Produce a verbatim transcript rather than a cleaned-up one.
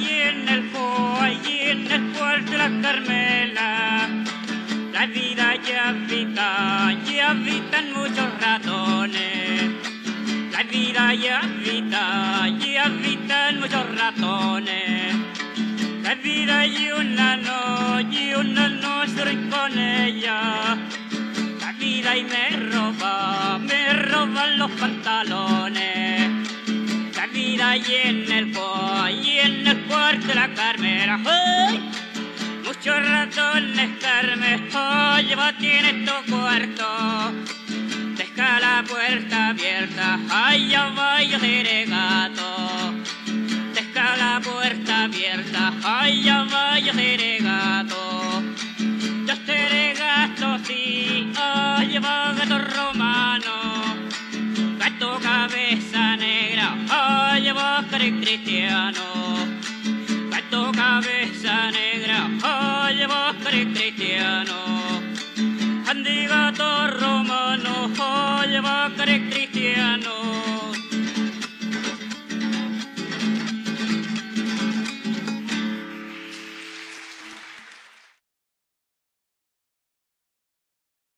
y en el Foa y en el puerto de la Carmela. La vida ya habita, y habitan muchos ratones. La vida ya habita, y habitan muchos ratones. La vida y una noche, y una noche estoy con ella. La vida y me roba, me roban los pantalones. La vida y en el Foa y en el puerto de la Carmela. ¡Ay! Muchos ratones, Carmen, oye, vos tienes tu cuarto. Deja la puerta abierta, ay, ya vaya de gato. Deja la puerta abierta, ay, ya vaya de gato. Yo seré gato, sí, oye, vos gato romano. Gato cabeza negra, oye, vos que eres cristiano. Gato cabeza negra, oye, vos que eres cristiano. Andi gato romano, oye, vos que eres cristiano.